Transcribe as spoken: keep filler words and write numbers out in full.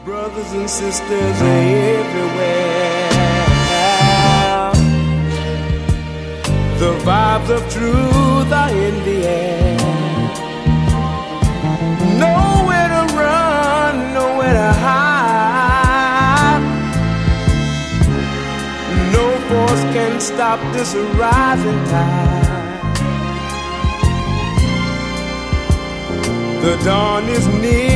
Brothers and sisters everywhere. The vibes of truth are in the air. Nowhere to run, nowhere to hide. No force can stop this rising tide. The dawn is near.